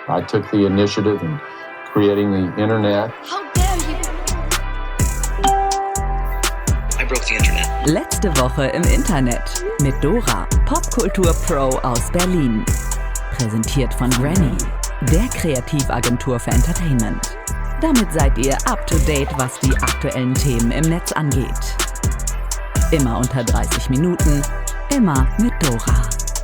I took the initiative in creating the internet. How dare you? I broke the internet. Letzte Woche im Internet mit Dora, Popkultur-Pro aus Berlin. Präsentiert von Granny, der Kreativagentur für Entertainment. Damit seid ihr up to date, was die aktuellen Themen im Netz angeht. Immer unter 30 Minuten, immer mit Dora.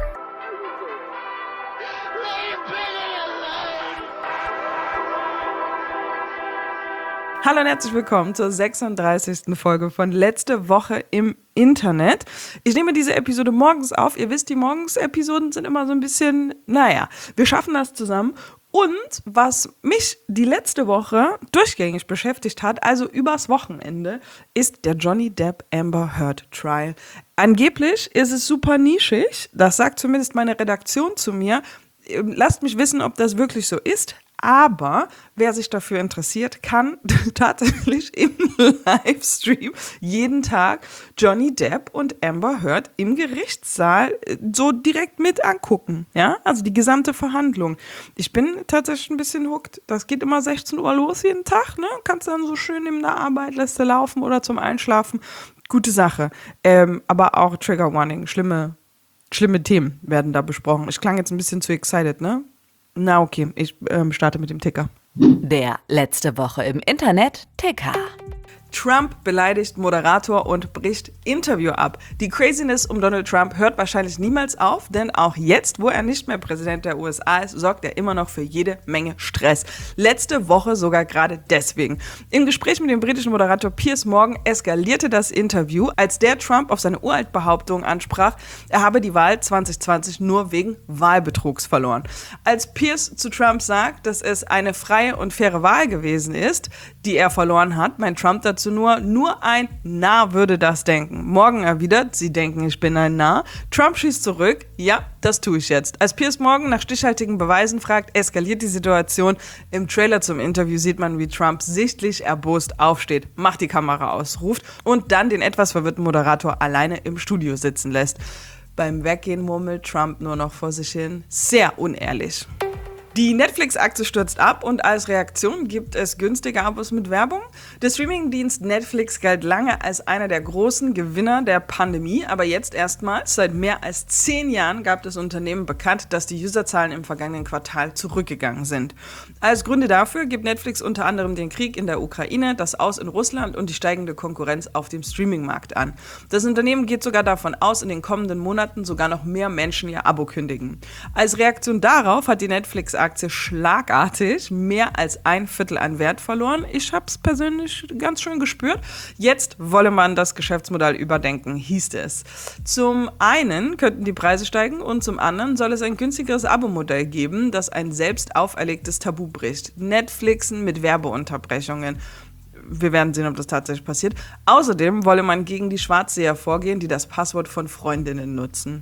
Hallo und herzlich willkommen zur 36. Folge von Letzte Woche im Internet. Ich nehme diese Episode morgens auf. Ihr wisst, die Morgens-Episoden sind immer so ein bisschen, wir schaffen das zusammen. Und was mich die letzte Woche durchgängig beschäftigt hat, also übers Wochenende, ist der Johnny Depp Amber Heard Trial. Angeblich ist es super nischig, das sagt zumindest meine Redaktion zu mir. Lasst mich wissen, ob das wirklich so ist. Aber wer sich dafür interessiert, kann tatsächlich im Livestream jeden Tag Johnny Depp und Amber Heard im Gerichtssaal so direkt mit angucken. Ja, also die gesamte Verhandlung. Ich bin tatsächlich ein bisschen hooked. Das geht immer 16 Uhr los jeden Tag. Ne? Kannst dann so schön neben der Arbeit, lässt du laufen oder zum Einschlafen. Gute Sache. Aber auch Trigger Warning. Schlimme Themen werden da besprochen. Ich klang jetzt ein bisschen zu excited, ne? Na okay, ich starte mit dem Ticker. Der Letzte Woche im Internet Ticker. Trump beleidigt Moderator und bricht Interview ab. Die Craziness um Donald Trump hört wahrscheinlich niemals auf, denn auch jetzt, wo er nicht mehr Präsident der USA ist, sorgt er immer noch für jede Menge Stress. Letzte Woche sogar gerade deswegen. Im Gespräch mit dem britischen Moderator Piers Morgan eskalierte das Interview, als der Trump auf seine Uraltbehauptung ansprach, er habe die Wahl 2020 nur wegen Wahlbetrugs verloren. Als Piers zu Trump sagt, dass es eine freie und faire Wahl gewesen ist, die er verloren hat, meint Trump dazu nur ein Narr würde das denken. Morgan erwidert, sie denken, ich bin ein Narr. Trump schießt zurück, ja, das tue ich jetzt. Als Piers Morgan nach stichhaltigen Beweisen fragt, eskaliert die Situation. Im Trailer zum Interview sieht man, wie Trump sichtlich erbost aufsteht, macht die Kamera aus, ruft und dann den etwas verwirrten Moderator alleine im Studio sitzen lässt. Beim Weggehen murmelt Trump nur noch vor sich hin. Sehr unehrlich. Die Netflix-Aktie stürzt ab und als Reaktion gibt es günstige Abos mit Werbung. Der Streamingdienst Netflix galt lange als einer der großen Gewinner der Pandemie, aber jetzt erstmals, seit mehr als 10 Jahren gab das Unternehmen bekannt, dass die Userzahlen im vergangenen Quartal zurückgegangen sind. Als Gründe dafür gibt Netflix unter anderem den Krieg in der Ukraine, das Aus in Russland und die steigende Konkurrenz auf dem Streamingmarkt an. Das Unternehmen geht sogar davon aus, in den kommenden Monaten sogar noch mehr Menschen ihr Abo kündigen. Als Reaktion darauf hat die Netflix-Aktie schlagartig mehr als 1/4 an Wert verloren. Ich habe es persönlich ganz schön gespürt. Jetzt wolle man das Geschäftsmodell überdenken, hieß es. Zum einen könnten die Preise steigen und zum anderen soll es ein günstigeres Abo-Modell geben, das ein selbst auferlegtes Tabu bricht. Netflixen mit Werbeunterbrechungen. Wir werden sehen, ob das tatsächlich passiert. Außerdem wolle man gegen die Schwarzseher vorgehen, die das Passwort von Freundinnen nutzen.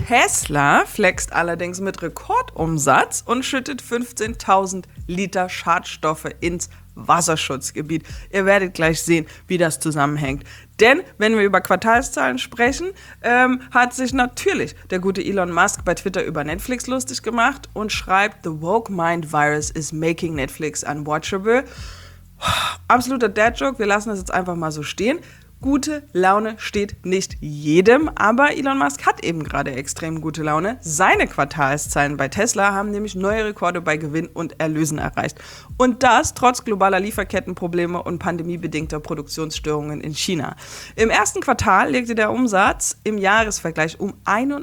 Tesla flext allerdings mit Rekordumsatz und schüttet 15.000 Liter Schadstoffe ins Wasserschutzgebiet. Ihr werdet gleich sehen, wie das zusammenhängt. Denn wenn wir über Quartalszahlen sprechen, hat sich natürlich der gute Elon Musk bei Twitter über Netflix lustig gemacht und schreibt, "The woke mind virus is making Netflix unwatchable." Absoluter Dad-Joke, wir lassen das jetzt einfach mal so stehen. Gute Laune steht nicht jedem, aber Elon Musk hat eben gerade extrem gute Laune. Seine Quartalszahlen bei Tesla haben nämlich neue Rekorde bei Gewinn und Erlösen erreicht. Und das trotz globaler Lieferkettenprobleme und pandemiebedingter Produktionsstörungen in China. Im ersten Quartal legte der Umsatz im Jahresvergleich um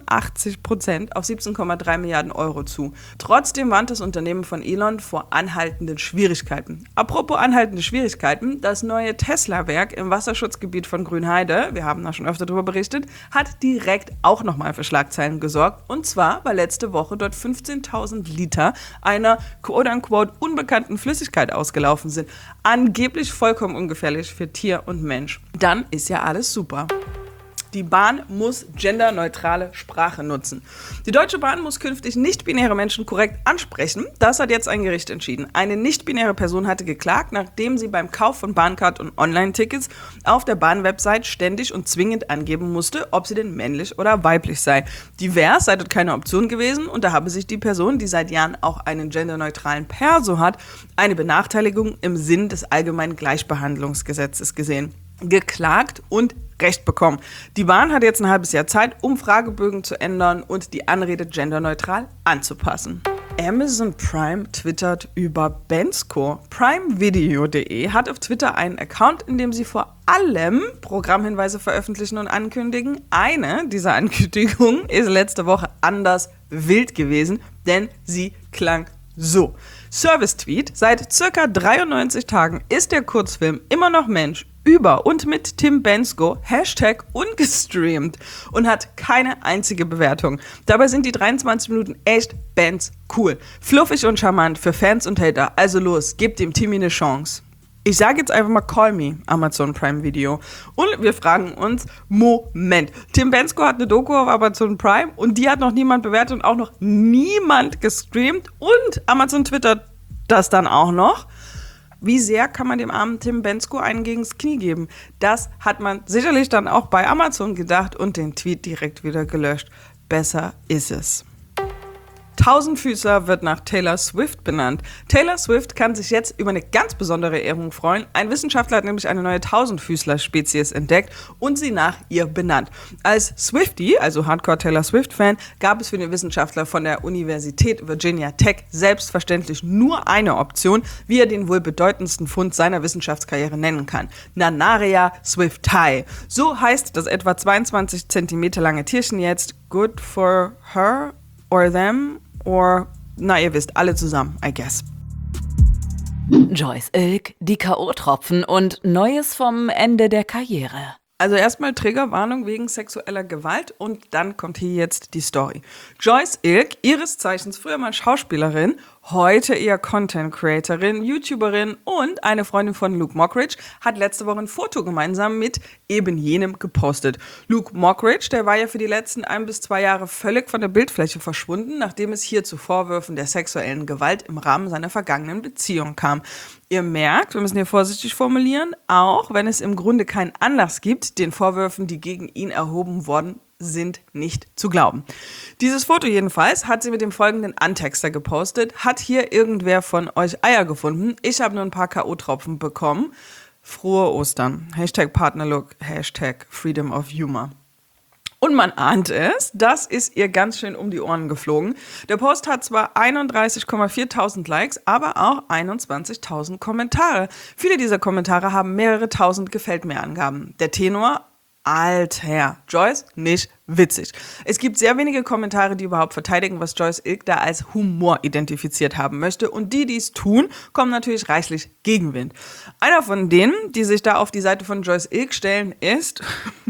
81% auf 17,3 Milliarden Euro zu. Trotzdem warnt das Unternehmen von Elon vor anhaltenden Schwierigkeiten. Apropos anhaltende Schwierigkeiten, das neue Tesla-Werk im Wasserschutzgebiet von Grünheide, wir haben da schon öfter darüber berichtet, hat direkt auch nochmal für Schlagzeilen gesorgt. Und zwar, weil letzte Woche dort 15.000 Liter einer quote-unquote unbekannten Flüssigkeit ausgelaufen sind. Angeblich vollkommen ungefährlich für Tier und Mensch. Dann ist ja alles super. Die Bahn muss genderneutrale Sprache nutzen. Die Deutsche Bahn muss künftig nicht-binäre Menschen korrekt ansprechen. Das hat jetzt ein Gericht entschieden. Eine nicht-binäre Person hatte geklagt, nachdem sie beim Kauf von Bahncard und Online-Tickets auf der Bahnwebsite ständig und zwingend angeben musste, ob sie denn männlich oder weiblich sei. Divers sei dort keine Option gewesen und da habe sich die Person, die seit Jahren auch einen genderneutralen Perso hat, eine Benachteiligung im Sinn des Allgemeinen Gleichbehandlungsgesetzes gesehen. Geklagt und Recht bekommen. Die Bahn hat jetzt ein halbes Jahr Zeit, um Fragebögen zu ändern und die Anrede genderneutral anzupassen. Amazon Prime twittert über Bensko. Primevideo.de hat auf Twitter einen Account, in dem sie vor allem Programmhinweise veröffentlichen und ankündigen. Eine dieser Ankündigungen ist letzte Woche anders wild gewesen, denn sie klang so. Service-Tweet: Seit circa 93 Tagen ist der Kurzfilm Immer noch Mensch über und mit Tim Bensko #ungestreamt und hat keine einzige Bewertung. Dabei sind die 23 Minuten echt Benz cool. Fluffig und charmant für Fans und Hater. Also los, gebt dem Timmy eine Chance. Ich sage jetzt einfach mal Call Me, Amazon Prime Video. Und wir fragen uns, Moment, Tim Bensko hat eine Doku auf Amazon Prime und die hat noch niemand bewertet und auch noch niemand gestreamt und Amazon twittert das dann auch noch. Wie sehr kann man dem armen Tim Bensko einen gegens Knie geben? Das hat man sicherlich dann auch bei Amazon gedacht und den Tweet direkt wieder gelöscht. Besser ist es. Tausendfüßler wird nach Taylor Swift benannt. Taylor Swift kann sich jetzt über eine ganz besondere Ehrung freuen. Ein Wissenschaftler hat nämlich eine neue Tausendfüßler-Spezies entdeckt und sie nach ihr benannt. Als Swiftie, also Hardcore Taylor Swift-Fan, gab es für den Wissenschaftler von der Universität Virginia Tech selbstverständlich nur eine Option, wie er den wohl bedeutendsten Fund seiner Wissenschaftskarriere nennen kann. Nanaria swifti. So heißt das etwa 22 Zentimeter lange Tierchen jetzt. Good for her or them. Or, na ihr wisst, alle zusammen, I guess. Joyce Ilk, die K.O.-Tropfen und Neues vom Ende der Karriere. Also erstmal Triggerwarnung wegen sexueller Gewalt und dann kommt hier jetzt die Story. Joyce Ilk, ihres Zeichens früher mal Schauspielerin, heute eher Content-Creatorin, YouTuberin und eine Freundin von Luke Mockridge, hat letzte Woche ein Foto gemeinsam mit eben jenem gepostet. Luke Mockridge, der war ja für die letzten 1 bis 2 Jahre völlig von der Bildfläche verschwunden, nachdem es hier zu Vorwürfen der sexuellen Gewalt im Rahmen seiner vergangenen Beziehung kam. Ihr merkt, wir müssen hier vorsichtig formulieren, auch wenn es im Grunde keinen Anlass gibt, den Vorwürfen, die gegen ihn erhoben worden sind, nicht zu glauben. Dieses Foto jedenfalls hat sie mit dem folgenden Antexter gepostet. Hat hier irgendwer von euch Eier gefunden? Ich habe nur ein paar K.O.-Tropfen bekommen. Frohe Ostern. #Partnerlook, #Freedom of Humor. Und man ahnt es, das ist ihr ganz schön um die Ohren geflogen. Der Post hat zwar 31,4 Likes, aber auch 21.000 Kommentare. Viele dieser Kommentare haben mehrere tausend Gefällt-mir-Angaben. Der Tenor: Alter, Joyce, nicht witzig. Es gibt sehr wenige Kommentare, die überhaupt verteidigen, was Joyce Ilk da als Humor identifiziert haben möchte. Und die es tun, kommen natürlich reichlich Gegenwind. Einer von denen, die sich da auf die Seite von Joyce Ilk stellen, ist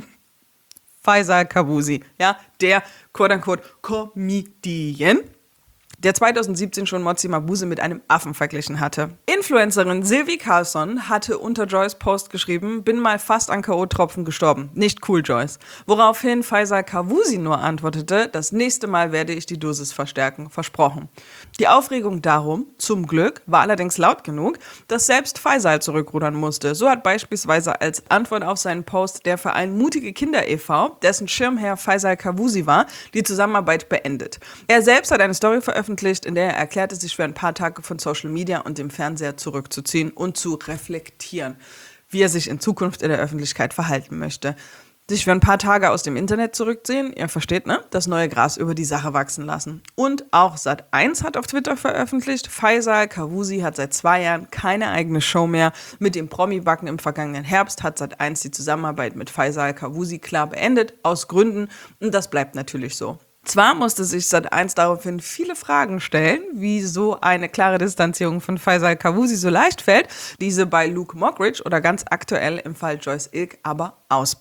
Faisal Kavusi, ja, der quote-unquote Comedian, der 2017 schon Motsi Mabuse mit einem Affen verglichen hatte. Influencerin Sylvie Carlson hatte unter Joyce' Post geschrieben, bin mal fast an K.O.-Tropfen gestorben. Nicht cool, Joyce. Woraufhin Faisal Kavusi nur antwortete, das nächste Mal werde ich die Dosis verstärken, versprochen. Die Aufregung darum, zum Glück, war allerdings laut genug, dass selbst Faisal zurückrudern musste. So hat beispielsweise als Antwort auf seinen Post der Verein Mutige Kinder e.V., dessen Schirmherr Faisal Kavusi war, die Zusammenarbeit beendet. Er selbst hat eine Story veröffentlicht, in der er erklärte, sich für ein paar Tage von Social Media und dem Fernseher zurückzuziehen und zu reflektieren, wie er sich in Zukunft in der Öffentlichkeit verhalten möchte. Sich für ein paar Tage aus dem Internet zurückziehen, ihr versteht, ne? Das neue Gras über die Sache wachsen lassen. Und auch Sat.1 hat auf Twitter veröffentlicht, Faisal Kavusi hat seit 2 Jahren keine eigene Show mehr. Mit dem Promi-Backen im vergangenen Herbst hat Sat.1 die Zusammenarbeit mit Faisal Kavusi klar beendet, aus Gründen, und das bleibt natürlich so. Zwar musste sich Sat.1 daraufhin viele Fragen stellen, wie so eine klare Distanzierung von Faisal Kavusi so leicht fällt, diese bei Luke Mockridge oder ganz aktuell im Fall Joyce Ilk aber ausblieb.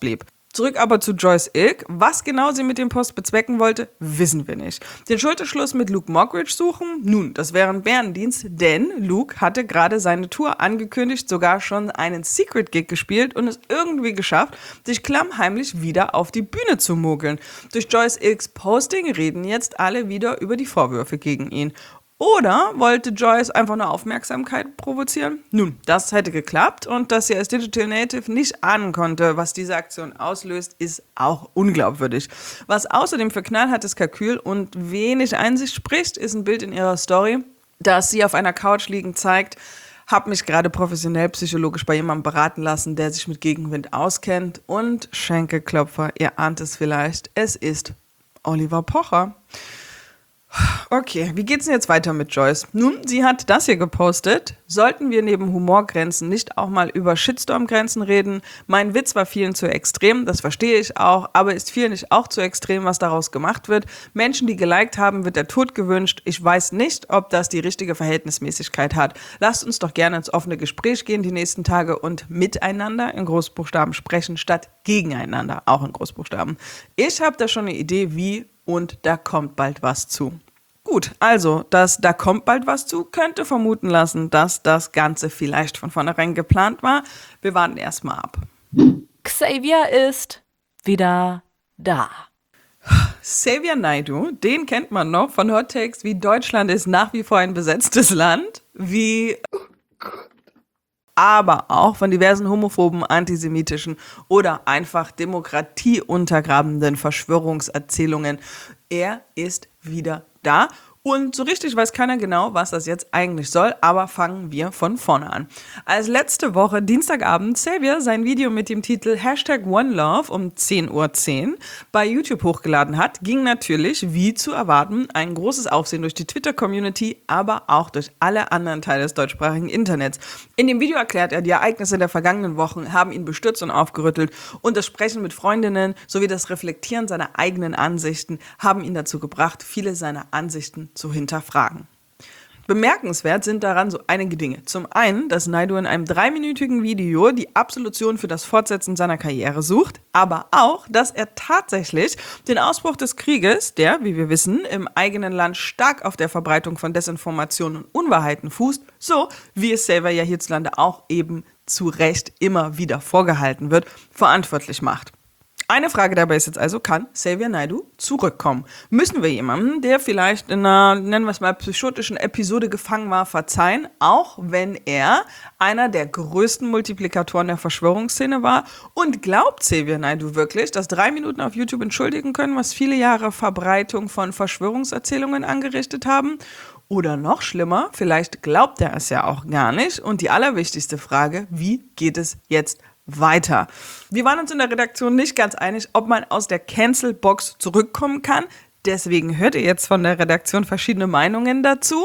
Zurück aber zu Joyce Ilk. Was genau sie mit dem Post bezwecken wollte, wissen wir nicht. Den Schulterschluss mit Luke Mockridge suchen? Nun, das wäre ein Bärendienst, denn Luke hatte gerade seine Tour angekündigt, sogar schon einen Secret-Gig gespielt und es irgendwie geschafft, sich klammheimlich wieder auf die Bühne zu mogeln. Durch Joyce Ilks Posting reden jetzt alle wieder über die Vorwürfe gegen ihn. Oder wollte Joyce einfach nur Aufmerksamkeit provozieren? Nun, das hätte geklappt und dass sie als Digital Native nicht ahnen konnte, was diese Aktion auslöst, ist auch unglaubwürdig. Was außerdem für knallhartes Kalkül und wenig Einsicht spricht, ist ein Bild in ihrer Story, das sie auf einer Couch liegend zeigt. Hab mich gerade professionell psychologisch bei jemandem beraten lassen, der sich mit Gegenwind auskennt und Schenkelklopfer, ihr ahnt es vielleicht, es ist Oliver Pocher. Okay, wie geht's denn jetzt weiter mit Joyce? Nun, sie hat das hier gepostet. Sollten wir neben Humorgrenzen nicht auch mal über Shitstorm-Grenzen reden? Mein Witz war vielen zu extrem, das verstehe ich auch, aber ist vielen nicht auch zu extrem, was daraus gemacht wird? Menschen, die geliked haben, wird der Tod gewünscht. Ich weiß nicht, ob das die richtige Verhältnismäßigkeit hat. Lasst uns doch gerne ins offene Gespräch gehen die nächsten Tage und miteinander in Großbuchstaben sprechen, statt gegeneinander, auch in Großbuchstaben. Ich habe da schon eine Idee, wie, und da kommt bald was zu. Gut, also, da kommt bald was zu, könnte vermuten lassen, dass das Ganze vielleicht von vornherein geplant war. Wir warten erstmal ab. Xavier ist wieder da. Xavier Naidoo, den kennt man noch von Hot Takes wie Deutschland ist nach wie vor ein besetztes Land, wie aber auch von diversen homophoben, antisemitischen oder einfach demokratieuntergrabenden Verschwörungserzählungen. Er ist wieder da. Und so richtig weiß keiner genau, was das jetzt eigentlich soll, aber fangen wir von vorne an. Als letzte Woche, Dienstagabend, Xavier sein Video mit dem Titel #OneLove um 10:10 Uhr bei YouTube hochgeladen hat, ging natürlich, wie zu erwarten, ein großes Aufsehen durch die Twitter-Community, aber auch durch alle anderen Teile des deutschsprachigen Internets. In dem Video erklärt er, die Ereignisse der vergangenen Wochen haben ihn bestürzt und aufgerüttelt und das Sprechen mit Freundinnen sowie das Reflektieren seiner eigenen Ansichten haben ihn dazu gebracht, viele seiner Ansichten zu hinterfragen. Bemerkenswert sind daran so einige Dinge. Zum einen, dass Naidoo in einem 3-minütigen Video die Absolution für das Fortsetzen seiner Karriere sucht, aber auch, dass er tatsächlich den Ausbruch des Krieges, der, wie wir wissen, im eigenen Land stark auf der Verbreitung von Desinformationen und Unwahrheiten fußt, so wie es Xavier ja hierzulande auch eben zu Recht immer wieder vorgehalten wird, verantwortlich macht. Eine Frage dabei ist jetzt also, kann Xavier Naidoo zurückkommen? Müssen wir jemandem, der vielleicht in einer, nennen wir es mal, psychotischen Episode gefangen war, verzeihen, auch wenn er einer der größten Multiplikatoren der Verschwörungsszene war? Und glaubt Xavier Naidoo wirklich, dass 3 Minuten auf YouTube entschuldigen können, was viele Jahre Verbreitung von Verschwörungserzählungen angerichtet haben? Oder noch schlimmer, vielleicht glaubt er es ja auch gar nicht. Und die allerwichtigste Frage, wie geht es jetzt weiter? Wir waren uns in der Redaktion nicht ganz einig, ob man aus der Cancel-Box zurückkommen kann. Deswegen hört ihr jetzt von der Redaktion verschiedene Meinungen dazu.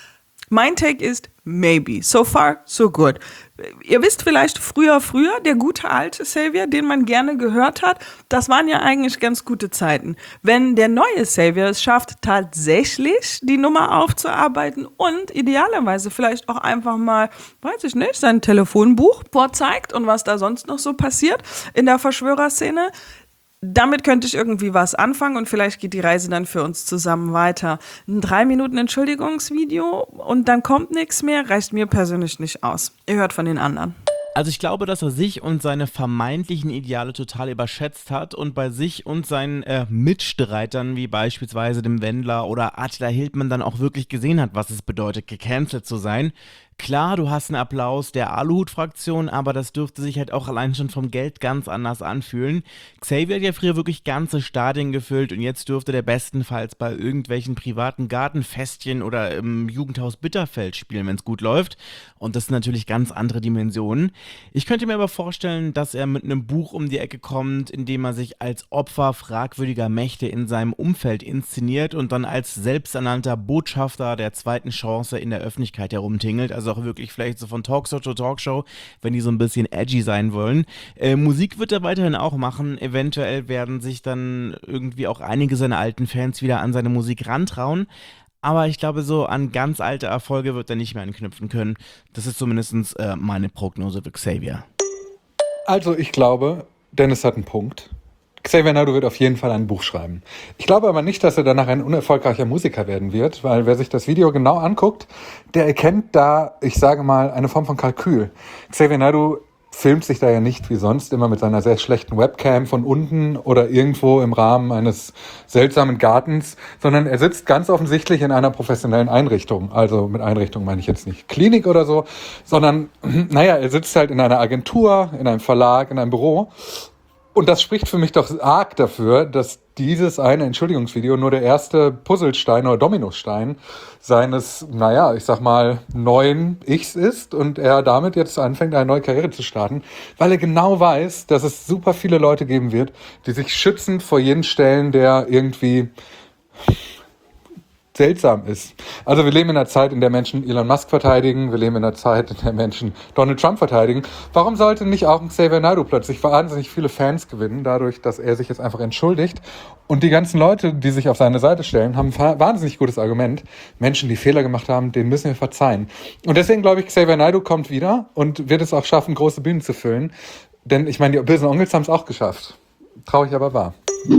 Mein Take ist maybe. So far, so good. Ihr wisst vielleicht, früher, der gute alte Xavier, den man gerne gehört hat, das waren ja eigentlich ganz gute Zeiten. Wenn der neue Xavier es schafft, tatsächlich die Nummer aufzuarbeiten und idealerweise vielleicht auch einfach mal, weiß ich nicht, sein Telefonbuch vorzeigt und was da sonst noch so passiert in der Verschwörerszene, damit könnte ich irgendwie was anfangen und vielleicht geht die Reise dann für uns zusammen weiter. Ein 3 Minuten Entschuldigungsvideo und dann kommt nichts mehr, reicht mir persönlich nicht aus. Ihr hört von den anderen. Also ich glaube, dass er sich und seine vermeintlichen Ideale total überschätzt hat und bei sich und seinen Mitstreitern, wie beispielsweise dem Wendler oder Attila Hildmann, dann auch wirklich gesehen hat, was es bedeutet, gecancelt zu sein. Klar, du hast einen Applaus der Aluhut-Fraktion, aber das dürfte sich halt auch allein schon vom Geld ganz anders anfühlen. Xavier hat ja früher wirklich ganze Stadien gefüllt und jetzt dürfte der bestenfalls bei irgendwelchen privaten Gartenfestchen oder im Jugendhaus Bitterfeld spielen, wenn es gut läuft. Und das sind natürlich ganz andere Dimensionen. Ich könnte mir aber vorstellen, dass er mit einem Buch um die Ecke kommt, in dem er sich als Opfer fragwürdiger Mächte in seinem Umfeld inszeniert und dann als selbsternannter Botschafter der zweiten Chance in der Öffentlichkeit herumtingelt. Also auch wirklich vielleicht so von Talkshow zu Talkshow, wenn die so ein bisschen edgy sein wollen. Musik wird er weiterhin auch machen. Eventuell werden sich dann irgendwie auch einige seiner alten Fans wieder an seine Musik rantrauen. Aber ich glaube, so an ganz alte Erfolge wird er nicht mehr anknüpfen können. Das ist zumindest meine Prognose für Xavier. Also ich glaube, Dennis hat einen Punkt. Xavier Naidoo wird auf jeden Fall ein Buch schreiben. Ich glaube aber nicht, dass er danach ein unerfolgreicher Musiker werden wird, weil wer sich das Video genau anguckt, der erkennt da, ich sage mal, eine Form von Kalkül. Xavier Naidoo filmt sich da ja nicht wie sonst immer mit seiner sehr schlechten Webcam von unten oder irgendwo im Rahmen eines seltsamen Gartens, sondern er sitzt ganz offensichtlich in einer professionellen Einrichtung. Also mit Einrichtung meine ich jetzt nicht Klinik oder so, sondern, er sitzt halt in einer Agentur, in einem Verlag, in einem Büro. Und das spricht für mich doch arg dafür, dass dieses eine Entschuldigungsvideo nur der erste Puzzlestein oder Dominostein seines, neuen Ichs ist und er damit jetzt anfängt, eine neue Karriere zu starten, weil er genau weiß, dass es super viele Leute geben wird, die sich schützend vor jeden stellen, der irgendwie seltsam ist. Also wir leben in einer Zeit, in der Menschen Elon Musk verteidigen, wir leben in einer Zeit, in der Menschen Donald Trump verteidigen. Warum sollte nicht auch ein Xavier Naidoo plötzlich wahnsinnig viele Fans gewinnen, dadurch, dass er sich jetzt einfach entschuldigt? Und die ganzen Leute, die sich auf seine Seite stellen, haben ein wahnsinnig gutes Argument. Menschen, die Fehler gemacht haben, denen müssen wir verzeihen. Und deswegen glaube ich, Xavier Naidoo kommt wieder und wird es auch schaffen, große Bühnen zu füllen. Denn ich meine, die bösen Onkels haben es auch geschafft. Traurig, aber wahr.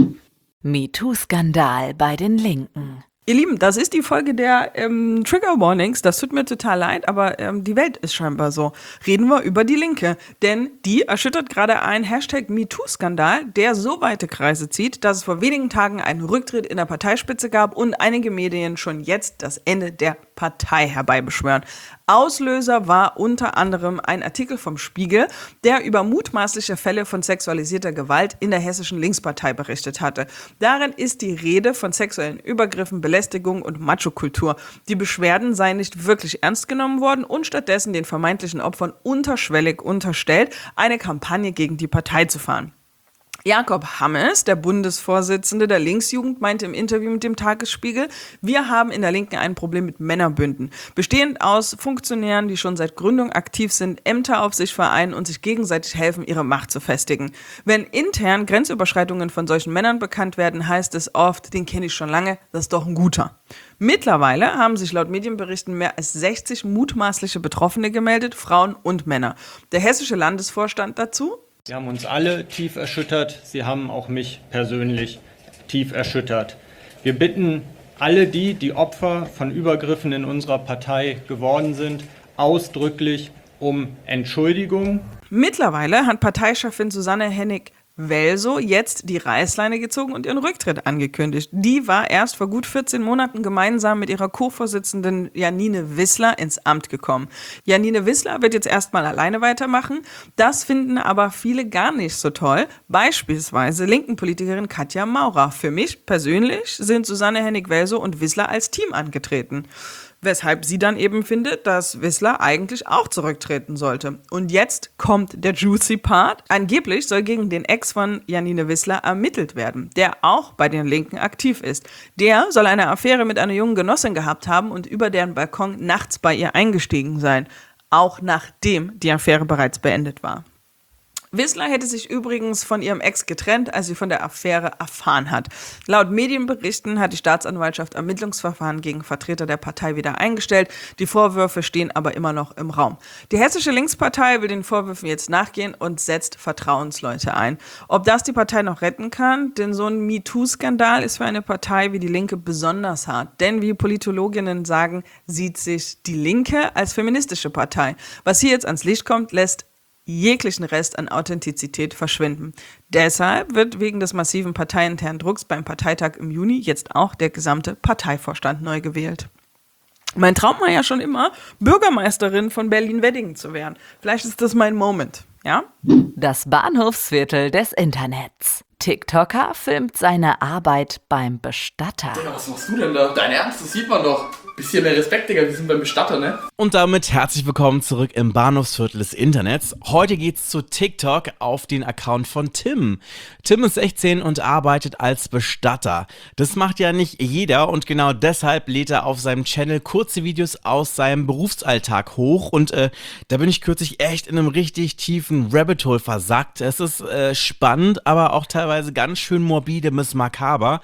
MeToo-Skandal bei den Linken. Ihr Lieben, das ist die Folge der Trigger Warnings. Das tut mir total leid, aber die Welt ist scheinbar so. Reden wir über die Linke. Denn die erschüttert gerade ein #MeToo-Skandal, der so weite Kreise zieht, dass es vor wenigen Tagen einen Rücktritt in der Parteispitze gab und einige Medien schon jetzt das Ende der Partei herbeibeschwören. Auslöser war unter anderem ein Artikel vom Spiegel, der über mutmaßliche Fälle von sexualisierter Gewalt in der hessischen Linkspartei berichtet hatte. Darin ist die Rede von sexuellen Übergriffen, Belästigung und Machokultur. Die Beschwerden seien nicht wirklich ernst genommen worden und stattdessen den vermeintlichen Opfern unterschwellig unterstellt, eine Kampagne gegen die Partei zu fahren. Jakob Hammes, der Bundesvorsitzende der Linksjugend, meinte im Interview mit dem Tagesspiegel, wir haben in der Linken ein Problem mit Männerbünden, bestehend aus Funktionären, die schon seit Gründung aktiv sind, Ämter auf sich vereinen und sich gegenseitig helfen, ihre Macht zu festigen. Wenn intern Grenzüberschreitungen von solchen Männern bekannt werden, heißt es oft, den kenne ich schon lange, das ist doch ein guter. Mittlerweile haben sich laut Medienberichten mehr als 60 mutmaßliche Betroffene gemeldet, Frauen und Männer. Der hessische Landesvorstand dazu: Sie haben uns alle tief erschüttert. Sie haben auch mich persönlich tief erschüttert. Wir bitten alle die Opfer von Übergriffen in unserer Partei geworden sind, ausdrücklich um Entschuldigung. Mittlerweile hat Parteichefin Susanne Hennig-Welsow jetzt die Reißleine gezogen und ihren Rücktritt angekündigt. Die war erst vor gut 14 Monaten gemeinsam mit ihrer Co-Vorsitzenden Janine Wissler ins Amt gekommen. Janine Wissler wird jetzt erstmal alleine weitermachen. Das finden aber viele gar nicht so toll. Beispielsweise Linken-Politikerin Katja Maurer. Für mich persönlich sind Susanne Hennig-Welsow und Wissler als Team angetreten. Weshalb sie dann eben findet, dass Wissler eigentlich auch zurücktreten sollte. Und jetzt kommt der juicy Part. Angeblich soll gegen den Ex von Janine Wissler ermittelt werden, der auch bei den Linken aktiv ist. Der soll eine Affäre mit einer jungen Genossin gehabt haben und über deren Balkon nachts bei ihr eingestiegen sein. Auch nachdem die Affäre bereits beendet war. Wissler hätte sich übrigens von ihrem Ex getrennt, als sie von der Affäre erfahren hat. Laut Medienberichten hat die Staatsanwaltschaft Ermittlungsverfahren gegen Vertreter der Partei wieder eingestellt. Die Vorwürfe stehen aber immer noch im Raum. Die hessische Linkspartei will den Vorwürfen jetzt nachgehen und setzt Vertrauensleute ein. Ob das die Partei noch retten kann? Denn so ein MeToo-Skandal ist für eine Partei wie die Linke besonders hart. Denn wie Politologinnen sagen, sieht sich die Linke als feministische Partei. Was hier jetzt ans Licht kommt, lässt jeglichen Rest an Authentizität verschwinden. Deshalb wird wegen des massiven parteiinternen Drucks beim Parteitag im Juni jetzt auch der gesamte Parteivorstand neu gewählt. Mein Traum war ja schon immer, Bürgermeisterin von Berlin-Wedding zu werden. Vielleicht ist das mein Moment, ja? Das Bahnhofsviertel des Internets. TikToker filmt seine Arbeit beim Bestatter. Digga, was machst du denn da? Dein Ernst, das sieht man doch. Bisschen mehr Respekt, Digga, wir sind beim Bestatter, ne? Und damit herzlich willkommen zurück im Bahnhofsviertel des Internets. Heute geht's zu TikTok auf den Account von Tim. Tim ist 16 und arbeitet als Bestatter. Das macht ja nicht jeder und genau deshalb lädt er auf seinem Channel kurze Videos aus seinem Berufsalltag hoch. Und da bin ich kürzlich echt in einem richtig tiefen Rabbit Hole versackt. Es ist spannend, aber auch teilweise ganz schön morbide bis makaber.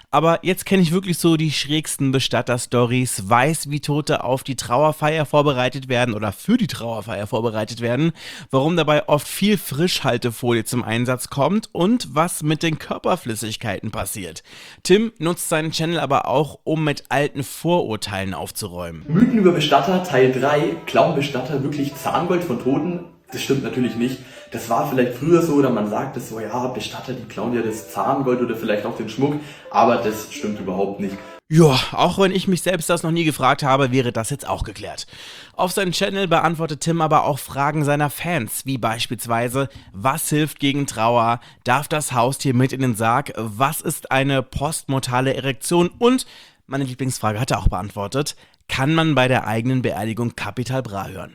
Aber jetzt kenne ich wirklich so die schrägsten Bestatter-Stories, weiß, wie Tote auf die Trauerfeier vorbereitet werden oder für die Trauerfeier vorbereitet werden, warum dabei oft viel Frischhaltefolie zum Einsatz kommt und was mit den Körperflüssigkeiten passiert. Tim nutzt seinen Channel aber auch, um mit alten Vorurteilen aufzuräumen. Mythen über Bestatter Teil 3. Klauen Bestatter wirklich Zahngold von Toten? Das stimmt natürlich nicht. Das war vielleicht früher so, oder man sagt es so, ja, Bestatter, die klauen ja das Zahngold oder vielleicht auch den Schmuck, aber das stimmt überhaupt nicht. Ja, auch wenn ich mich selbst das noch nie gefragt habe, wäre das jetzt auch geklärt. Auf seinem Channel beantwortet Tim aber auch Fragen seiner Fans, wie beispielsweise, was hilft gegen Trauer, darf das Haustier mit in den Sarg, was ist eine postmortale Erektion und, meine Lieblingsfrage hat er auch beantwortet, kann man bei der eigenen Beerdigung Capital Bra hören?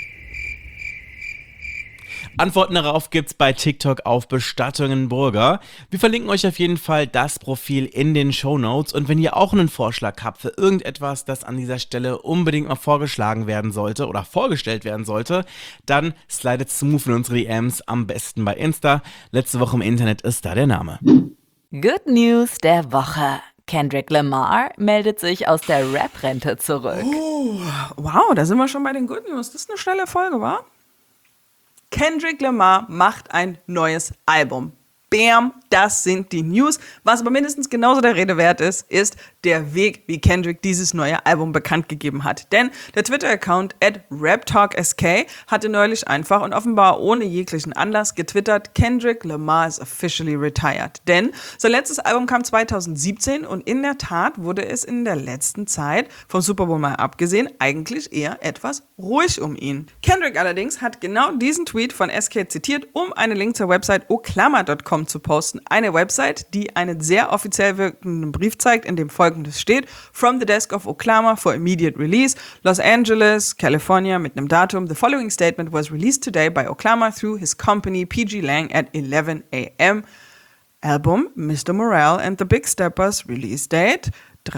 Antworten darauf gibt's bei TikTok auf Bestattungenburger. Wir verlinken euch auf jeden Fall das Profil in den Shownotes und wenn ihr auch einen Vorschlag habt für irgendetwas, das an dieser Stelle unbedingt mal vorgeschlagen werden sollte oder vorgestellt werden sollte, dann slidet smooth in unsere DMs, am besten bei Insta. Letzte Woche im Internet ist da der Name. Good News der Woche. Kendrick Lamar meldet sich aus der Rap-Rente zurück. Oh, wow, da sind wir schon bei den Good News. Das ist eine schnelle Folge, wa? Kendrick Lamar macht ein neues Album. Bam, das sind die News. Was aber mindestens genauso der Rede wert ist, ist der Weg, wie Kendrick dieses neue Album bekannt gegeben hat. Denn der Twitter-Account @raptalksk hatte neulich einfach und offenbar ohne jeglichen Anlass getwittert, Kendrick Lamar is officially retired. Denn sein letztes Album kam 2017 und in der Tat wurde es in der letzten Zeit, vom Super Bowl mal abgesehen, eigentlich eher etwas ruhig um ihn. Kendrick allerdings hat genau diesen Tweet von SK zitiert, um einen Link zur Website oclama.com zu posten. Eine Website, die einen sehr offiziell wirkenden Brief zeigt, in dem Folgendes steht: From the desk of Oclama for immediate release, Los Angeles, California, mit einem Datum. The following statement was released today by Oclama through his company PG Lang at 11 a.m. Album Mr. Morale and the Big Steppers, Release Date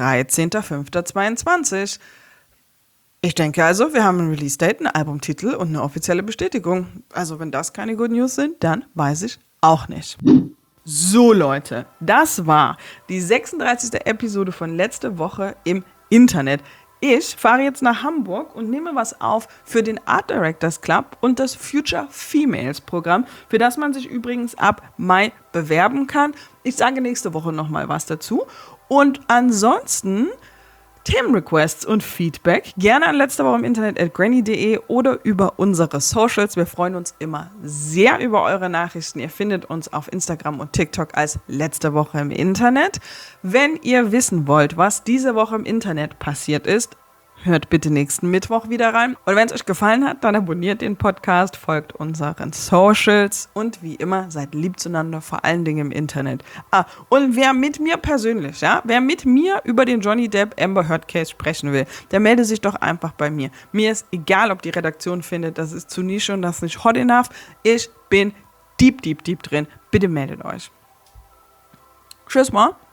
13.05.22. Ich denke also, wir haben ein Release-Date, einen Albumtitel und eine offizielle Bestätigung. Also wenn das keine Good News sind, dann weiß ich auch nicht. So Leute, das war die 36. Episode von letzte Woche im Internet. Ich fahre jetzt nach Hamburg und nehme was auf für den Art Directors Club und das Future Females Programm, für das man sich übrigens ab Mai bewerben kann. Ich sage nächste Woche nochmal was dazu. Und ansonsten Themenrequests und Feedback gerne an letzte Woche im Internet @granny.de oder über unsere Socials. Wir freuen uns immer sehr über eure Nachrichten. Ihr findet uns auf Instagram und TikTok als letzte Woche im Internet. Wenn ihr wissen wollt, was diese Woche im Internet passiert ist, hört bitte nächsten Mittwoch wieder rein. Und wenn es euch gefallen hat, dann abonniert den Podcast, folgt unseren Socials und wie immer, seid lieb zueinander, vor allen Dingen im Internet. Und wer mit mir persönlich, wer mit mir über den Johnny Depp Amber Heard Case sprechen will, der melde sich doch einfach bei mir. Mir ist egal, ob die Redaktion findet, das ist zu Nische und das ist nicht hot enough. Ich bin deep drin. Bitte meldet euch. Tschüss mal.